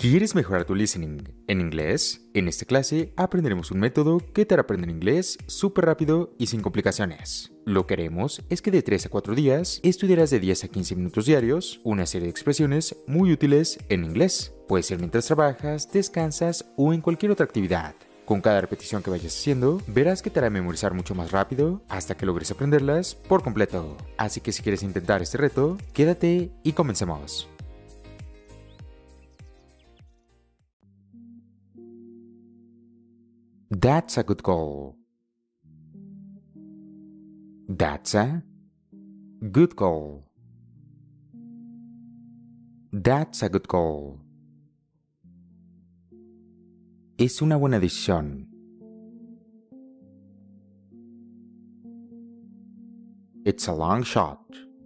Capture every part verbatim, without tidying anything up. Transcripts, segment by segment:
¿Quieres mejorar tu listening en inglés? En esta clase aprenderemos un método que te hará aprender inglés súper rápido y sin complicaciones. Lo que haremos es que de tres a cuatro días estudiarás de diez a quince minutos diarios una serie de expresiones muy útiles en inglés. Puede ser mientras trabajas, descansas o en cualquier otra actividad. Con cada repetición que vayas haciendo, verás que te hará memorizar mucho más rápido hasta que logres aprenderlas por completo. Así que si quieres intentar este reto, quédate y comencemos. That's a good goal. That's a good goal. That's a good goal. Es una buena decisión. It's a long shot.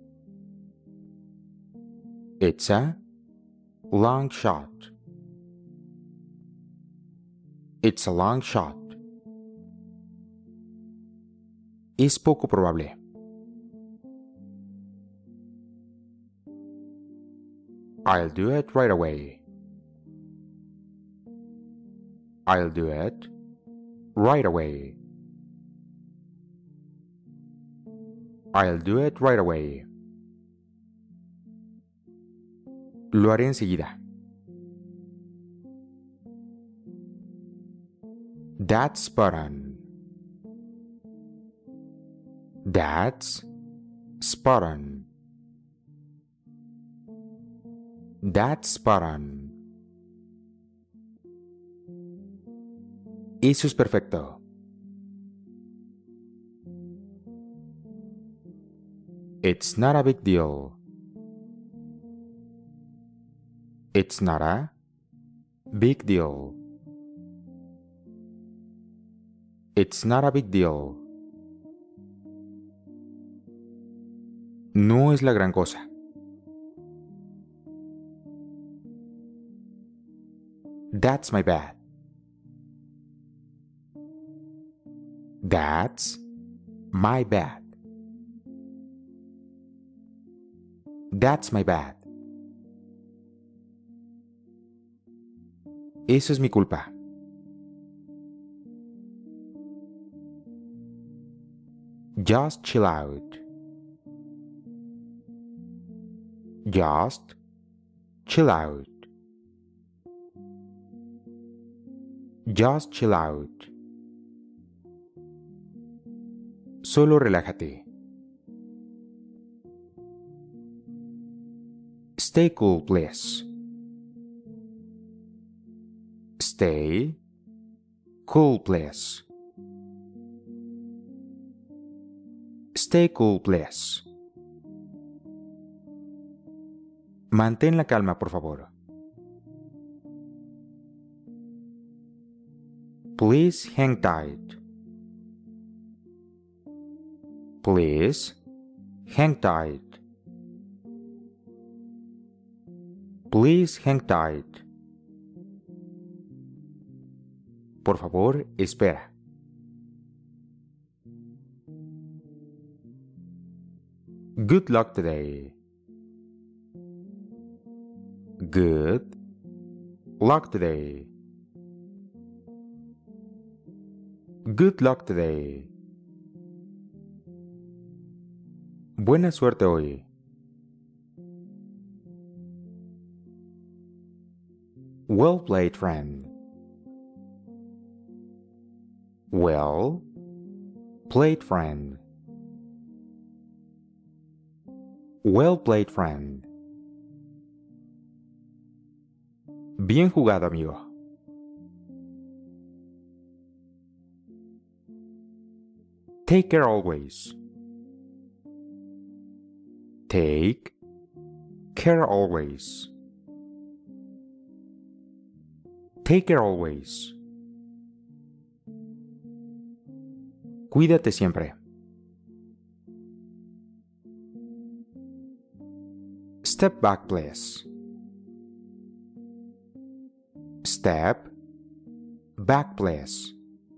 It's a long shot. It's a long shot. Es poco probable. I'll do it right away. I'll do it right away. I'll do it right away. Lo haré enseguida. That's spot on. That's spot on. That's spot on. Eso es perfecto. It's not a big deal. It's not a big deal. It's not a big deal. No es la gran cosa. That's my bad. That's my bad. That's my bad. Eso es mi culpa. Just chill out. Just chill out. Just chill out. Solo relájate. Stay cool, please. Stay cool, please. Stay cool, please. Mantén la calma, por favor. Please hang tight. Please hang tight. Please hang tight. Por favor, espera. Good luck today. Good luck today. Good luck today. Buena suerte hoy. Well played, friend. Well played, friend. Well played, friend. Bien jugado, amigo. Take care always. Take care always. Take care always. Cuídate siempre. Step back, please. Step back, please.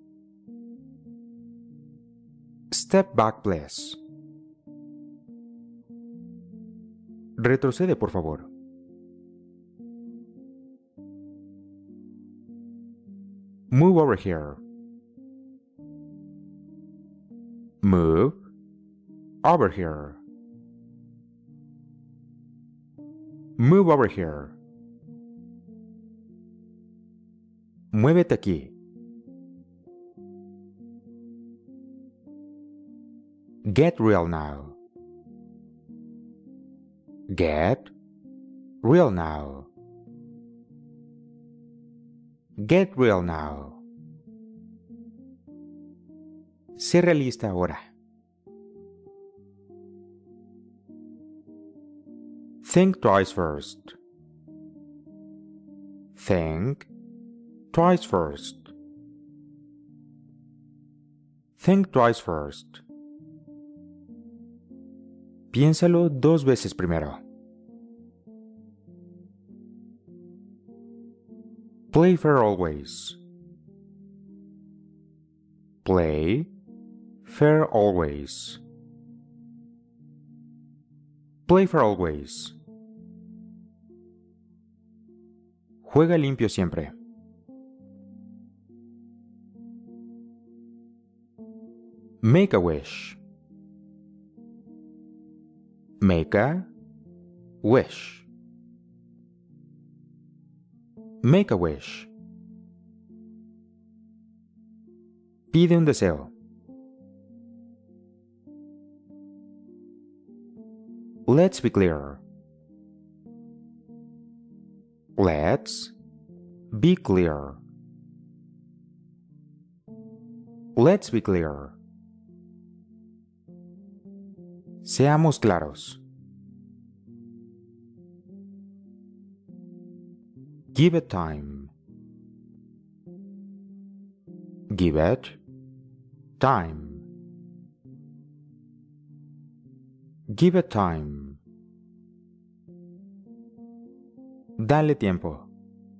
Step back, please. Retrocede, por favor. Move over here. Move over here. Move over here. Muévete aquí. Get real now. Get real now. Get real now. Sé realista ahora. Think twice first. Think twice first. Think twice first. Piénsalo dos veces primero. Play fair always. Play fair always. Play fair always. Juega limpio siempre. Make a wish. Make a wish. Make a wish. Pide un deseo. Let's be clear. Let's be clear. Let's be clear. Seamos claros. Give it time. Give it time. Give it time. Dale tiempo.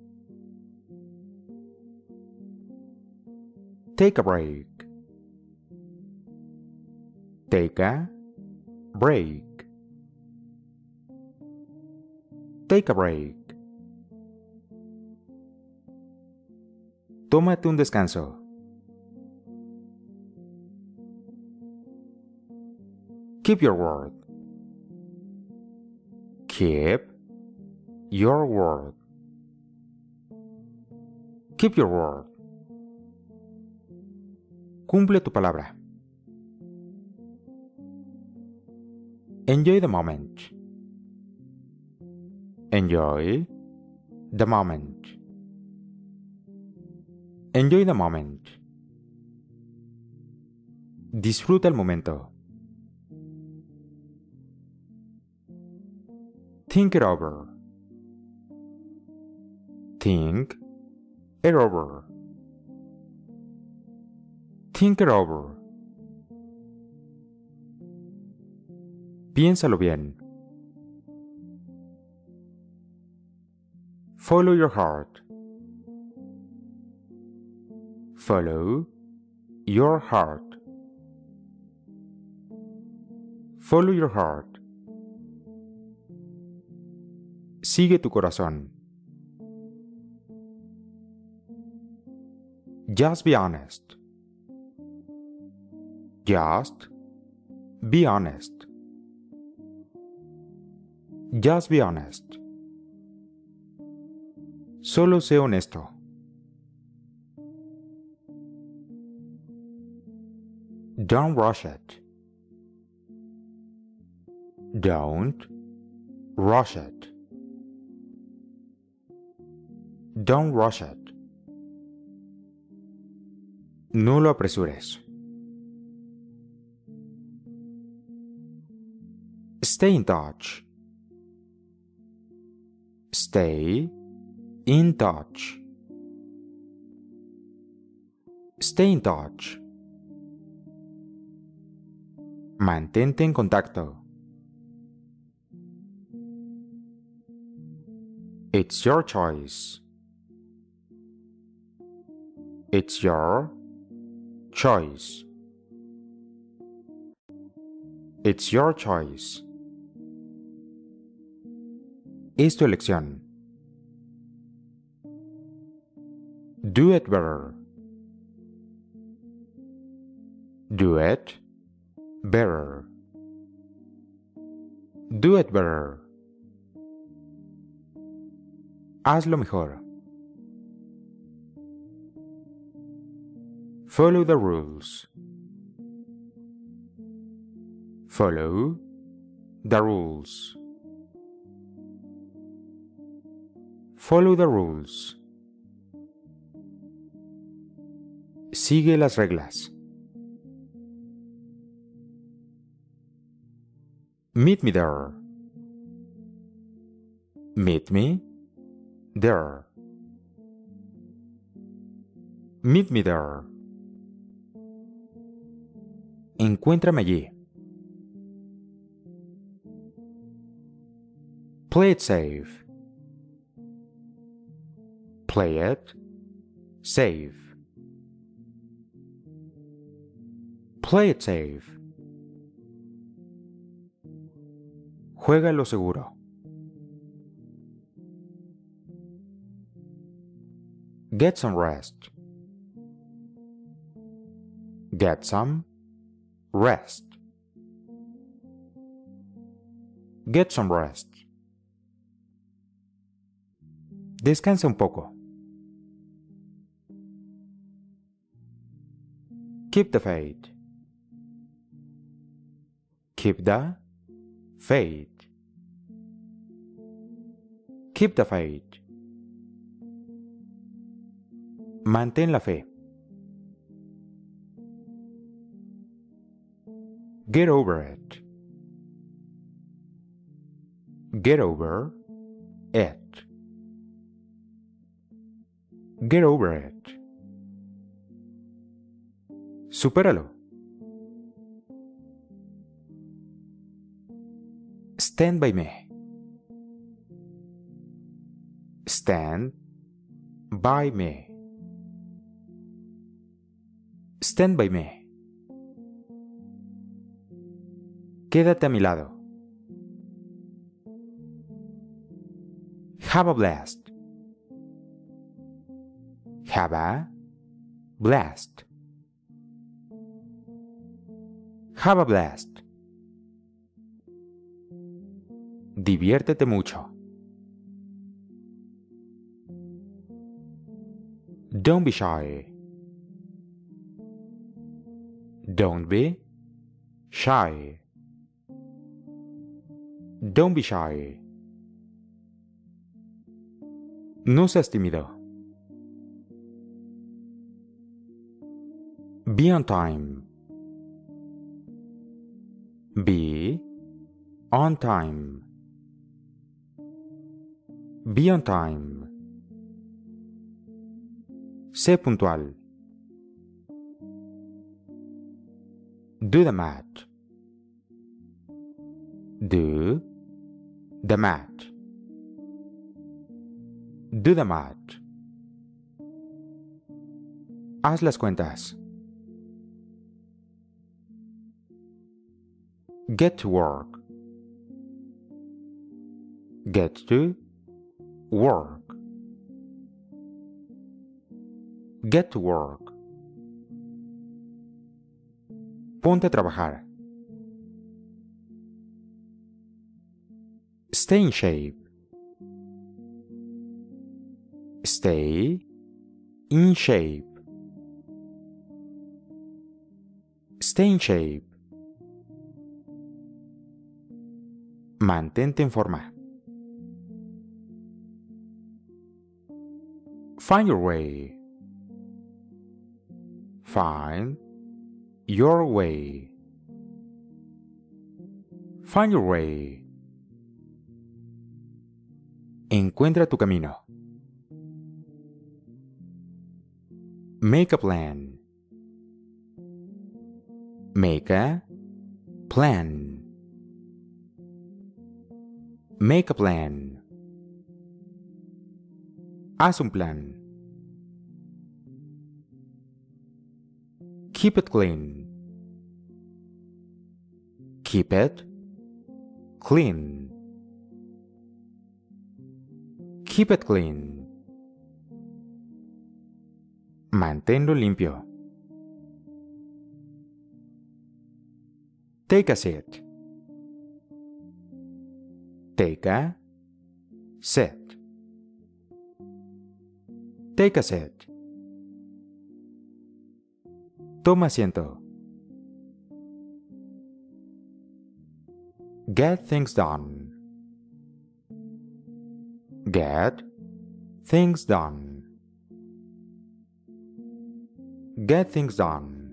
Take a break. Take a break. Take a break. Tómate un descanso. Keep your word. Keep your word. Keep your word. Cumple tu palabra. Enjoy the moment. Enjoy the moment. Enjoy the moment. Disfruta el momento. Think it over. Think it over. Think it over. Piénsalo bien. Follow your heart. Follow your heart. Follow your heart. Sigue tu corazón. Just be honest. Just be honest. Just be honest. Solo sé honesto. Don't rush it. Don't rush it. Don't rush it. No lo apresures. Stay in touch. Stay in touch. Stay in touch. Mantente en contacto. It's your choice. It's your choice. It's your choice. Es tu elección. Do it better. Do it better. Do it better. Hazlo mejor. Follow the rules. Follow the rules. Follow the rules. Sigue las reglas. Meet me there. Meet me there. Meet me there. Encuéntrame allí. Play it safe. Play it safe. Play it safe. Juégalo seguro. Get some rest. Get some rest. Get some rest. Descansa un poco. Keep the faith. Keep the faith. Keep the faith. Mantén la fe. Get over it. Get over it. Get over it. Supéralo. Stand by me. Stand by me. Stand by me. Quédate a mi lado. Have a blast. Have a blast. Have a blast. Diviértete mucho. Don't be shy. Don't be shy. Don't be shy. No seas tímido. Be on time. Be on time. Be on time. Sé puntual. Do the math. Do the math. Do the math. Haz las cuentas. Get to work. Get to work. Get to work. Ponte a trabajar. Stay in shape. Stay in shape. Stay in shape. Mantente en forma. Find your way. Find your way. Find your way. Encuentra tu camino. Make a plan. Make a plan. Make a plan. Haz un plan. Keep it clean. Keep it clean. Keep it clean. Manténlo limpio. Take a seat. Take a seat. Take a seat. Toma asiento. Get things done. Get things done. Get things done.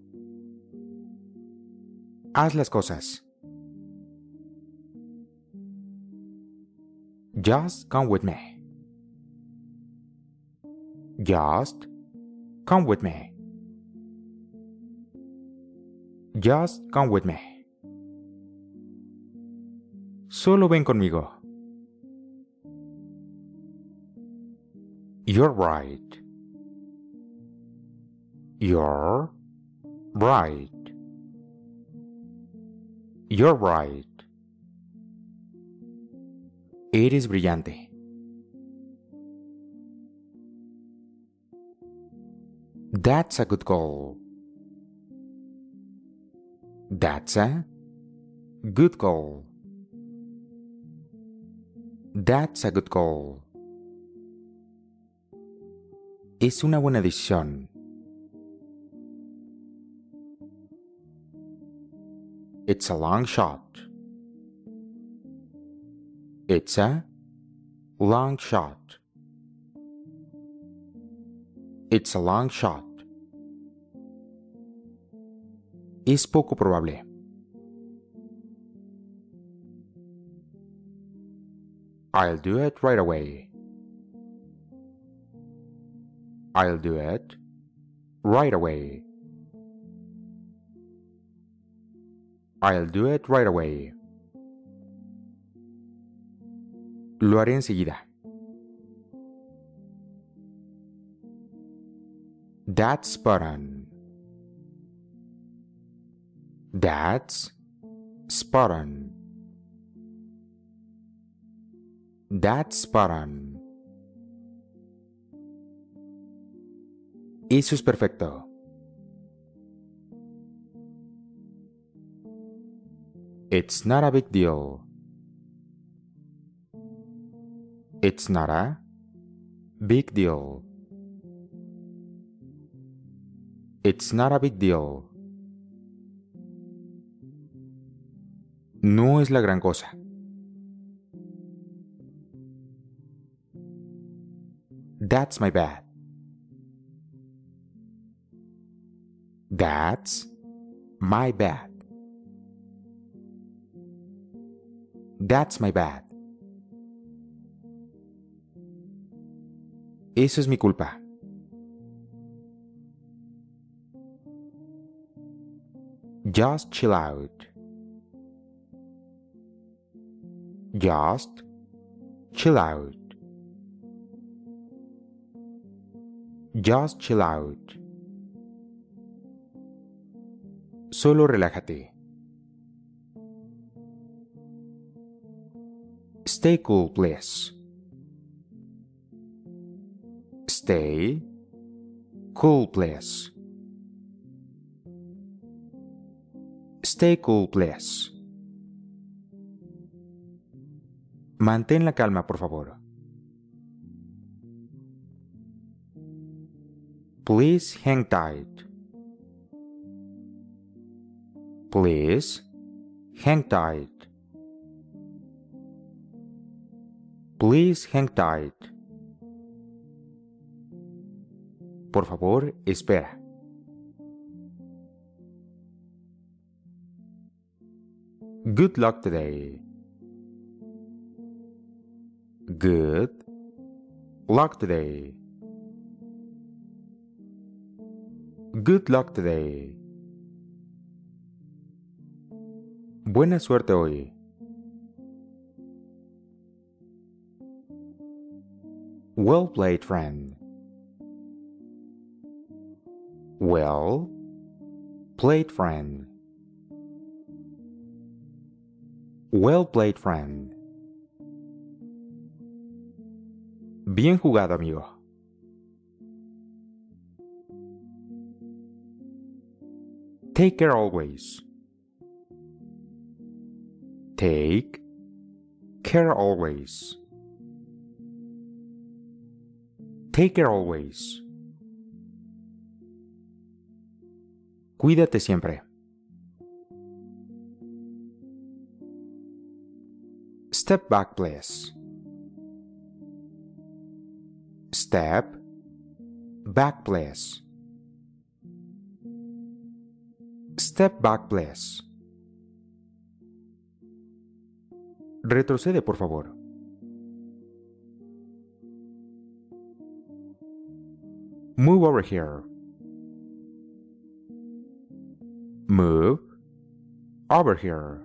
Haz las cosas. Just come with me. Just come with me. Just come with me. Solo ven conmigo. You're right. You're right. You're right. Eres brillante. That's a good call. That's a good call. That's a good call. Es una buena decisión. It's a long shot. It's a long shot. It's a long shot. Es poco probable. I'll do it right away. I'll do it right away. I'll do it right away. Lo haré enseguida. That's spot on. That's spot on. That's spot on. Eso es perfecto. It's not a big deal. It's not a big deal. It's not a big deal. No es la gran cosa. That's my bad. That's my bad. That's my bad. Eso es mi culpa. Just chill out. Just chill out. Just chill out. Solo relájate. Stay cool, please. Stay cool, please. Stay cool, please. Mantén la calma, por favor. Please hang tight. Please hang tight. Please hang tight. Por favor, espera. Good luck today. Good luck today. Good luck today. Buena suerte hoy. Well played, friend. Well played, friend. Well played, friend. Bien jugado, amigo. Take care always. Take care always. Take care always. Cuídate siempre. Step back, please. Step back, please. Step back, please. Retrocede, por favor. Move over here. Move over here.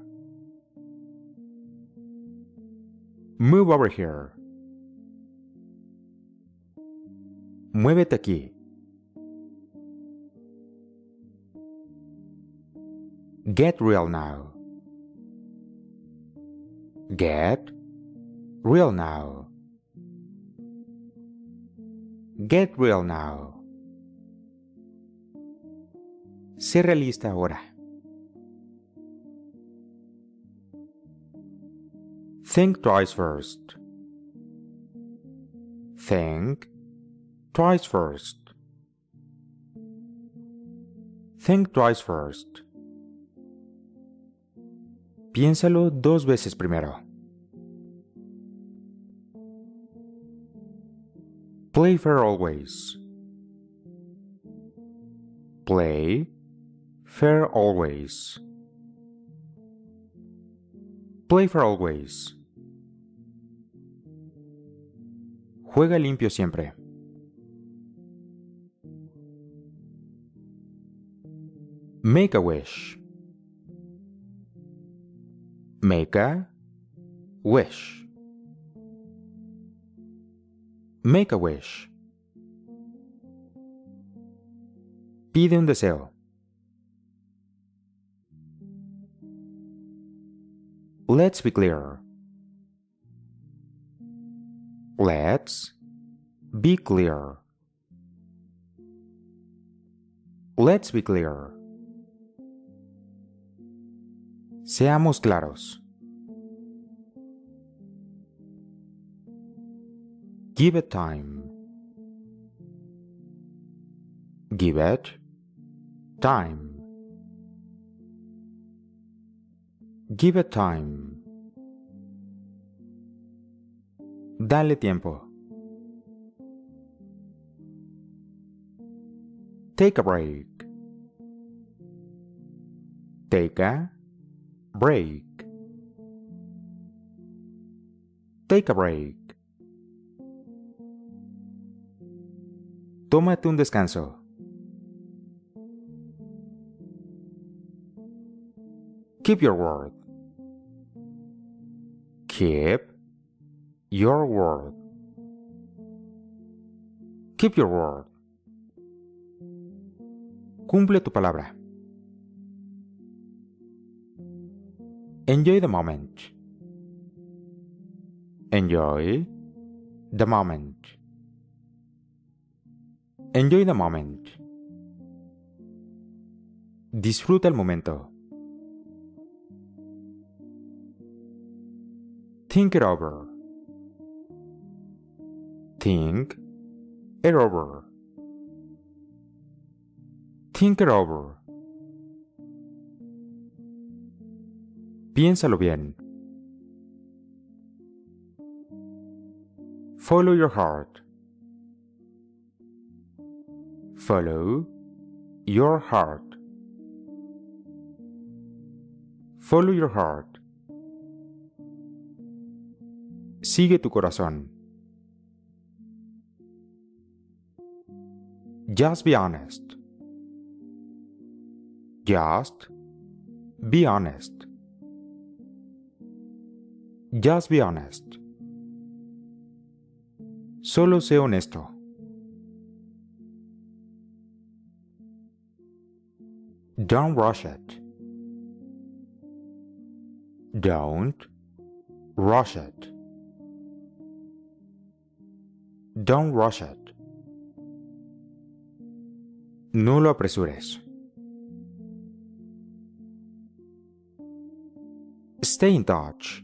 Move over here. Muévete aquí. Get real now. Get real now. Get real now. Sé realista ahora. Think twice first. Think twice first. Think twice first. Piénsalo dos veces primero. Play fair always. Play fair always. Play fair always. Juega limpio siempre. Make a wish. Make a wish. Make a wish. Pide un deseo. Let's be clear. Let's be clear. Let's be clear. Seamos claros. Give it time. Give it time. Give it time. Dale tiempo. Take a break. Take a break. Take a break. Tómate un descanso. Keep your word. Keep your word. Keep your word. Cumple tu palabra. Enjoy the moment. Enjoy the moment. Enjoy the moment. Disfruta el momento. Think it over. Think it over. Think it over. Piénsalo bien. Follow your heart. Follow your heart. Follow your heart. Sigue tu corazón. Just be honest. Just be honest. Just be honest. Solo sé honesto. Don't rush it. Don't rush it. Don't rush it. No lo apresures. Stay in touch.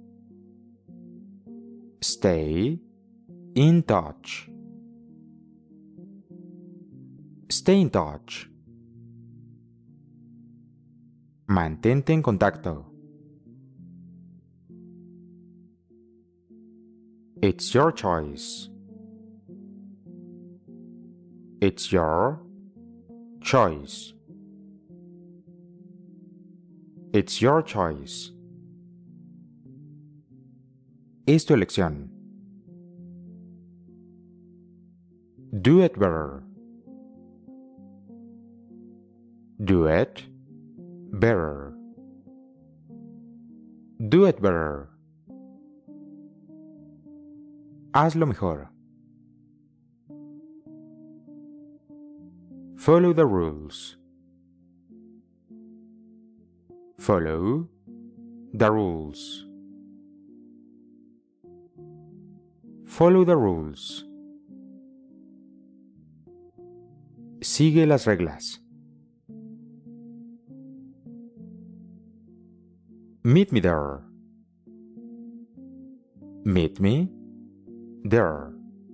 Stay in touch. Stay in touch. Mantente en contacto. It's your choice. It's your choice. It's your choice. Es tu elección. Do it better. Do it better. Do it better. Hazlo mejor. Follow the rules. Follow the rules. Follow the rules. Sigue las reglas. Meet me there. Meet me there.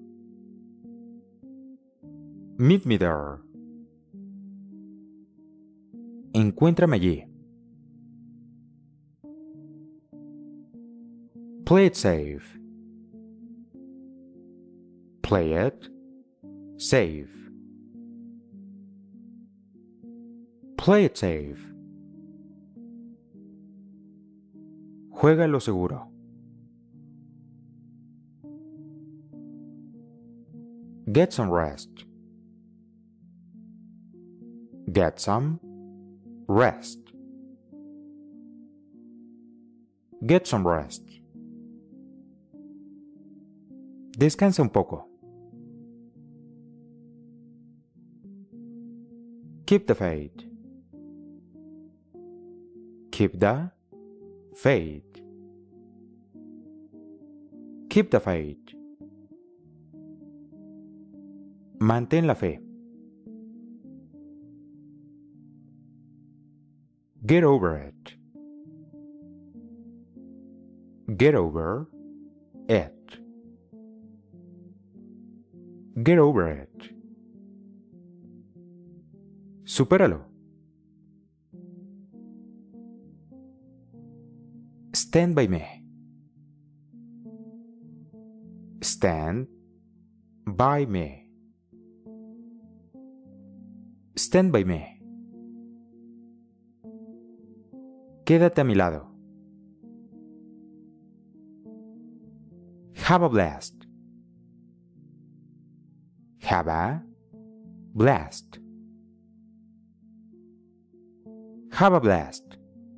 Meet me there. Encuéntrame allí. Play it safe. Play it safe. Play it safe. Juégalo seguro. Get some rest. Get some rest. Get some rest. Descansa un poco. Keep the faith. Keep the faith. Keep the faith. Mantén la fe. Get over it. Get over it. Get over it. Supéralo. Stand by me. Stand by me. Stand by me. Quédate a mi lado. Have a blast. Have a blast. Have a blast.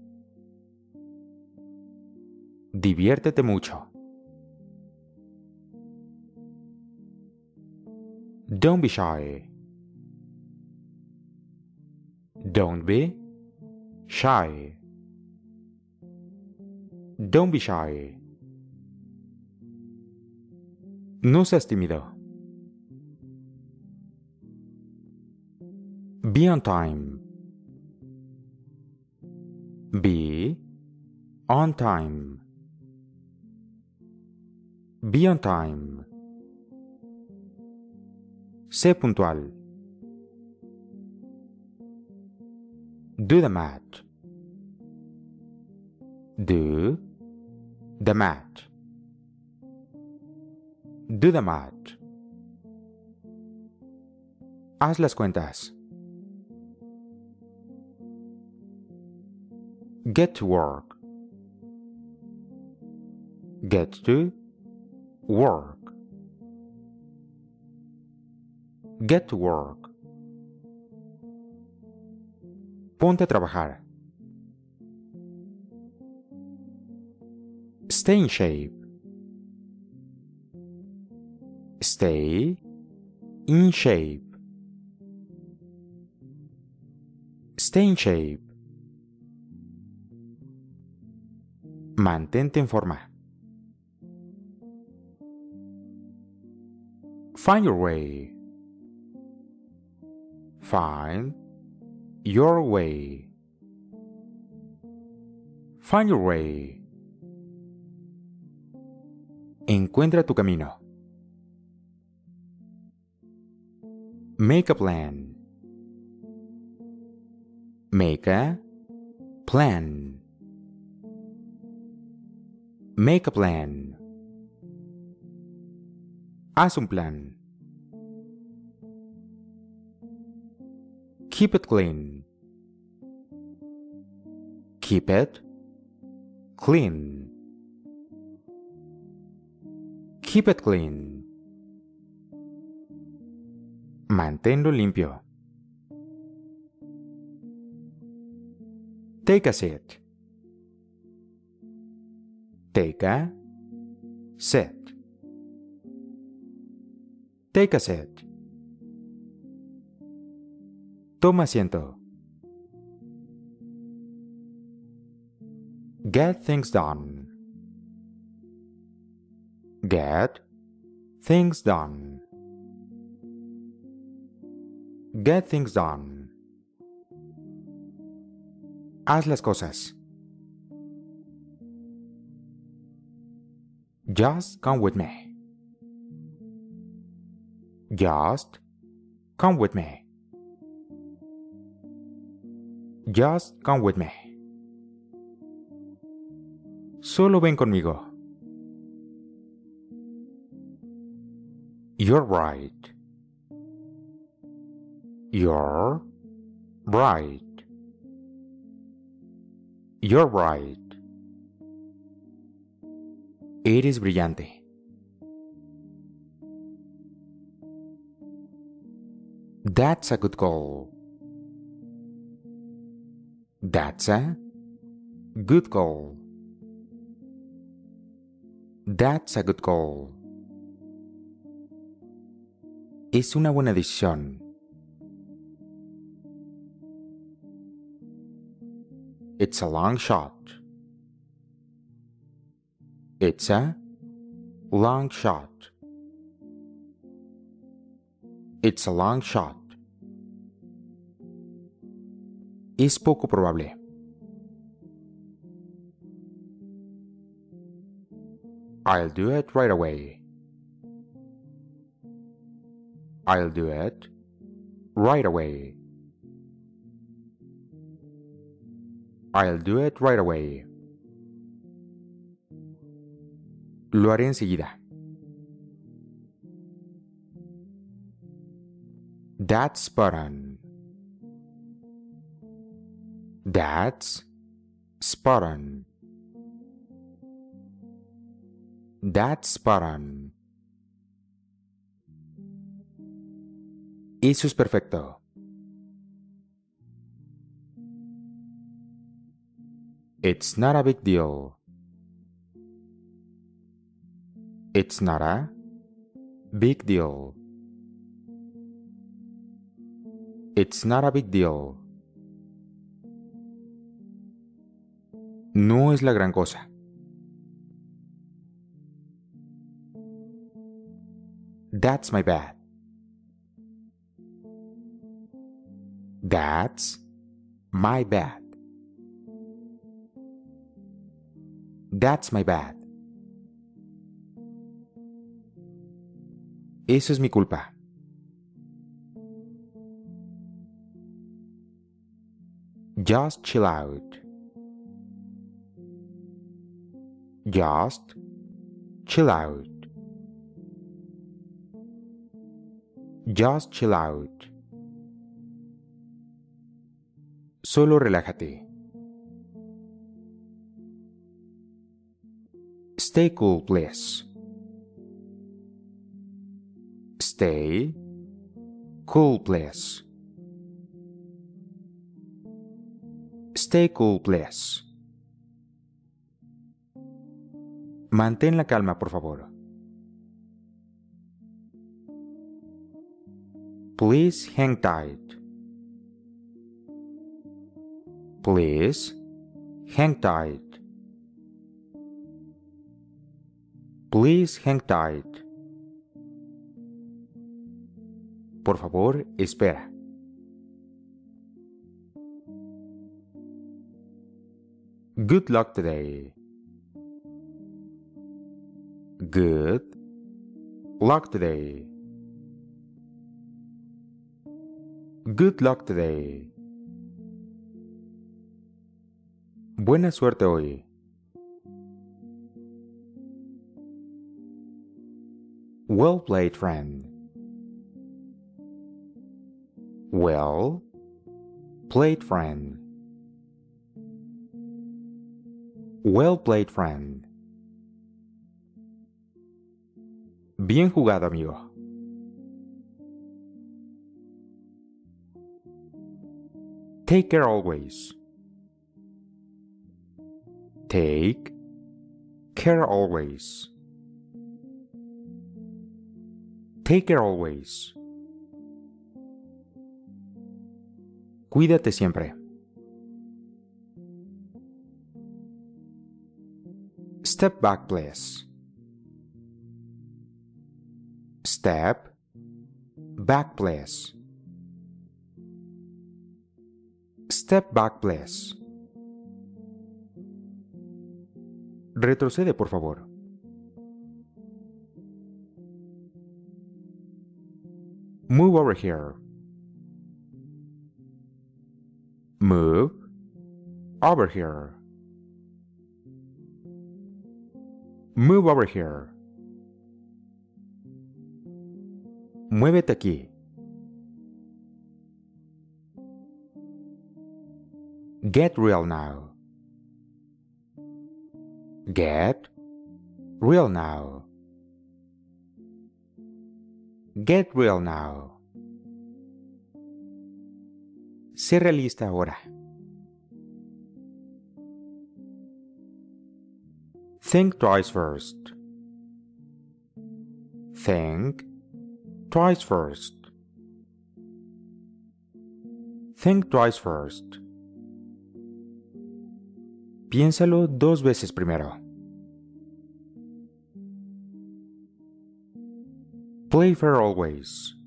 Diviértete mucho. Don't be shy. Don't be shy. Don't be shy. No seas tímido. Be on time. Be on time. Be on time. Sé puntual. Do the math. Do the math. Do the math. Haz las cuentas. Get to work. Get to work. Get to work. Ponte a trabajar. Stay in shape. Stay in shape. Stay in shape. Mantente en forma. Find your way. Find your way. Find your way. Encuentra tu camino. Make a plan. Make a plan. Make a plan. Haz un plan. Keep it clean. Keep it clean. Keep it clean. Manténlo limpio. Take a seat. Take a seat. Take a seat. Toma asiento. Get things done. Get things done. Get things done. Haz las cosas. Just come with me. Just come with me. Just come with me. Solo ven conmigo. You're right. You're right. You're right. Eres brillante. That's a good call. That's a good call. That's a good call. Es una buena decisión. It's a long shot. It's a long shot. It's a long shot. Es poco probable. I'll do it right away. I'll do it right away. I'll do it right away. Lo haré enseguida. That's spot on. That's spot on. That's spot on. Eso es perfecto. It's not a big deal. It's not a big deal. It's not a big deal. No es la gran cosa. That's my bad. That's my bad. That's my bad. Eso es mi culpa. Just chill out. Just chill out. Just chill out. Solo relájate. Stay cool, please. Stay cool, please. Stay cool, please. Mantén la calma, por favor. Please hang tight. Please hang tight. Please hang tight. Por favor, espera. Good luck today. Good luck today. Good luck today. Buena suerte hoy. Well played, friend. Well played, friend. Well played, friend. Bien jugado, amigo. Take care always. Take care always. Take care always. Cuídate siempre. Step back, please. Step back, please. Step back, please. Retrocede, por favor. Move over here. Move over here. Move over here. Muévete aquí. Get real now. Get real now. Get real now. Sé realista ahora. Think twice first. Think twice first. Think twice first. Piénsalo dos veces primero. Play fair always.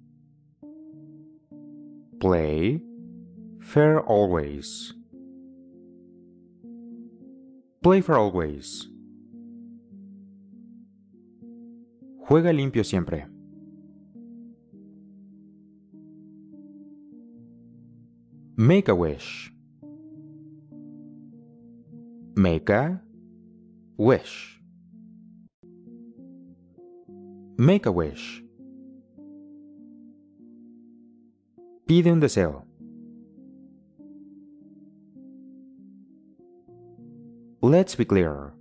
Play fair always. Play fair always. Juega limpio siempre. Make a wish. Make a wish. Make a wish. Pide un deseo. Let's be clear.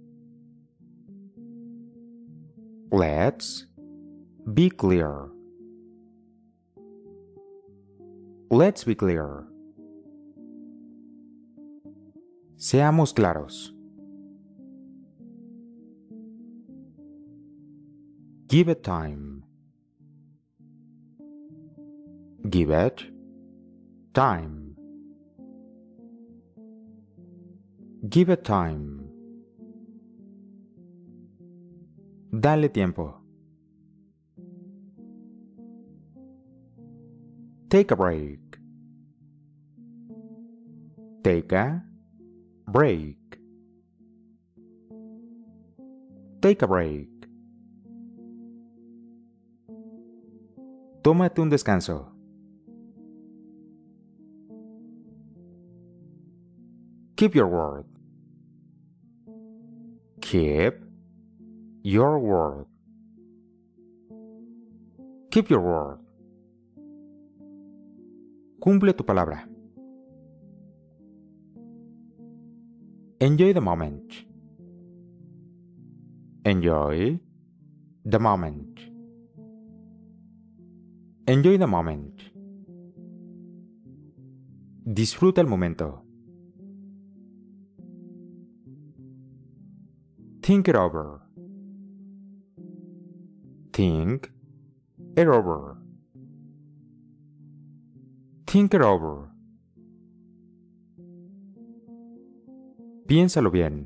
Let's be clear. Let's be clear. Seamos claros. Give it time. Give it time. Give it time. Dale tiempo. Take a break. Take a break. Take a break. Tómate un descanso. Keep your word. Keep your word. Keep your word. Cumple tu palabra. Enjoy the moment. Enjoy the moment. Enjoy the moment. Disfruta el momento. Think it over. Think it over. Think it over. Piénsalo bien.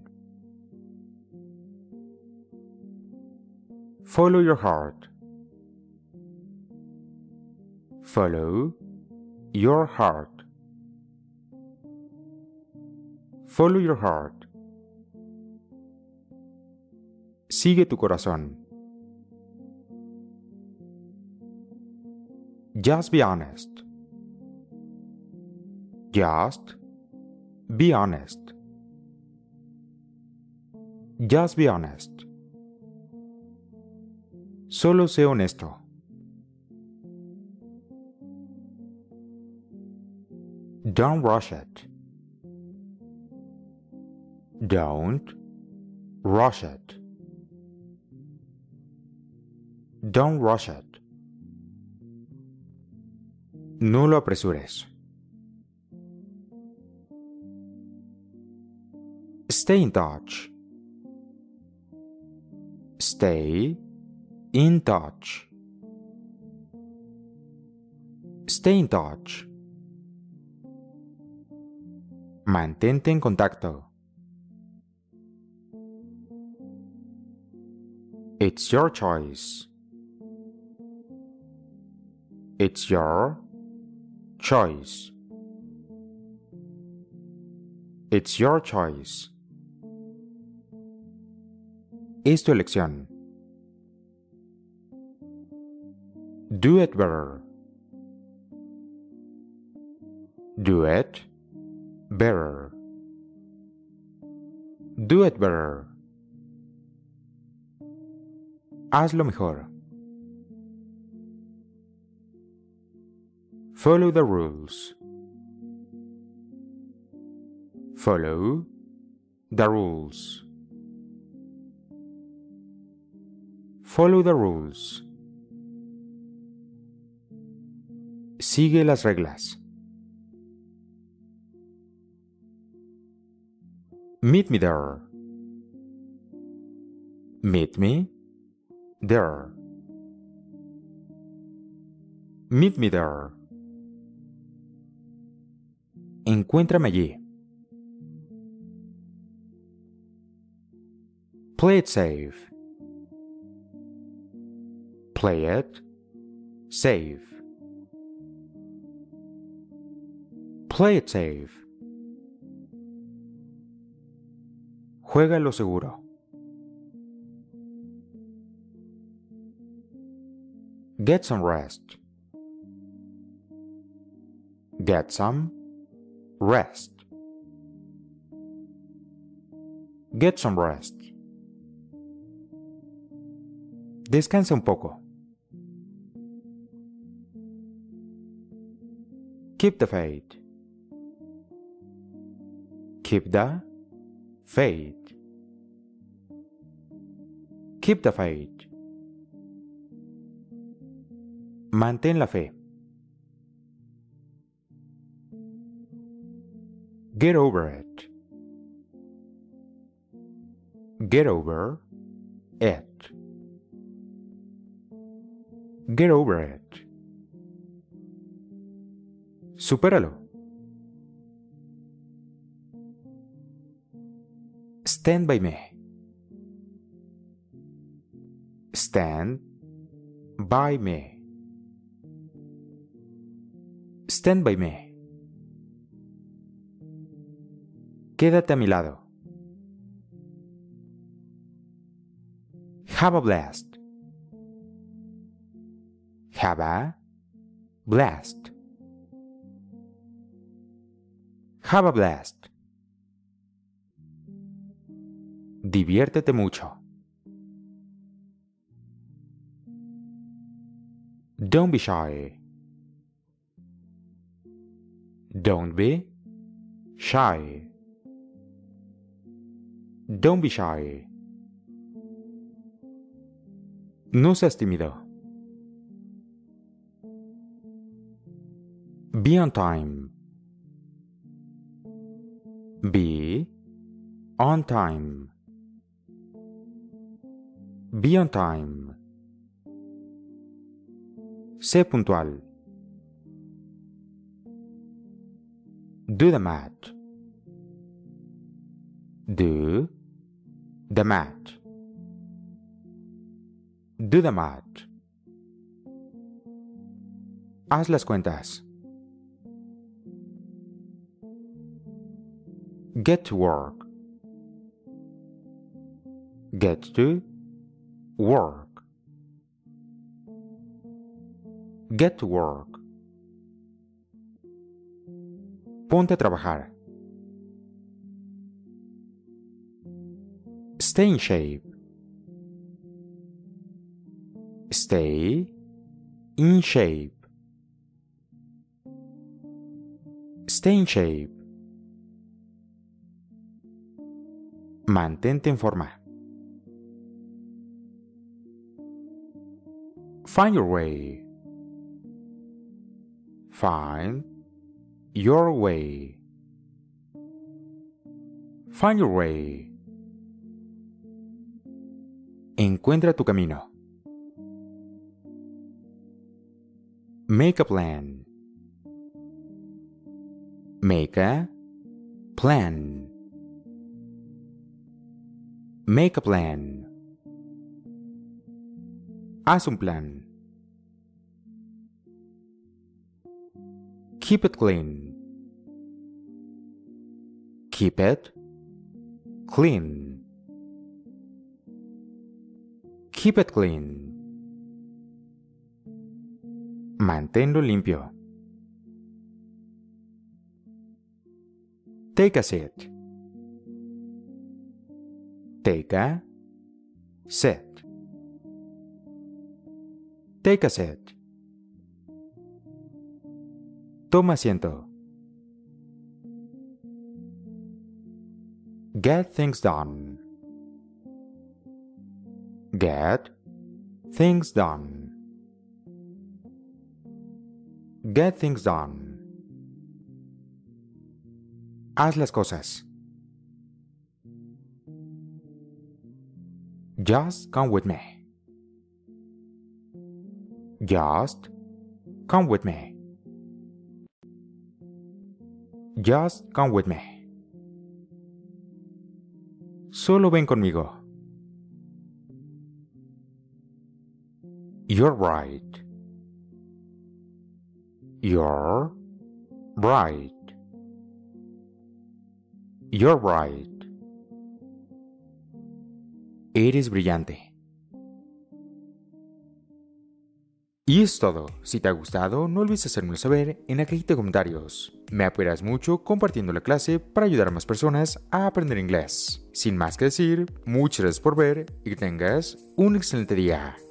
Follow your heart. Follow your heart. Follow your heart. Sigue tu corazón. Just be honest. Just be honest. Just be honest. Solo sé honesto. Don't rush it. Don't rush it. Don't rush it. No lo apresures. Stay in touch. Stay in touch. Stay in touch. Mantente en contacto. It's your choice. It's your choice. It's your choice. Es tu elección. Do it better. Do it better. Do it better. Hazlo mejor. Follow the rules. Follow the rules. Follow the rules. Sigue las reglas. Meet me there. Meet me there. Meet me there. Encuéntrame allí. Play it safe. Play it safe. Play it safe. Juégalo seguro. Get some rest. Get some rest. Get some rest. Descansa un poco. Keep the faith. Keep the faith. Keep the faith. Mantén la fe. Get over it. Get over it. Get over it. Supéralo. Stand by me. Stand by me. Stand by me. Quédate a mi lado. Have a blast. Have a blast. Have a blast. Diviértete mucho. Don't be shy. Don't be shy. Don't be shy. No seas tímido. Be on time. Be on time. Be on time. Sé puntual. Do the math. Do the math. Do the math. Haz las cuentas. Get to work. Get to Work. Get to work. Ponte a trabajar. Stay in shape. Stay in shape. Stay in shape. Mantente en forma. Find your way. Find your way. Find your way. Encuentra tu camino. Make a plan. Make a plan. Make a plan. Haz un plan. Keep it clean. Keep it clean. Keep it clean. Manténlo limpio. Take a seat. Take a seat. Take a seat. Toma asiento. Get things done. Get things done. Get things done. Haz las cosas. Just come with me. Just come with me. Just come with me. Solo ven conmigo. You're right. You're right. You're right. Eres brillante. Y es todo. Si te ha gustado, no olvides hacérmelo saber en la cajita de comentarios. Me apoyarás mucho compartiendo la clase para ayudar a más personas a aprender inglés. Sin más que decir, muchas gracias por ver y que tengas un excelente día.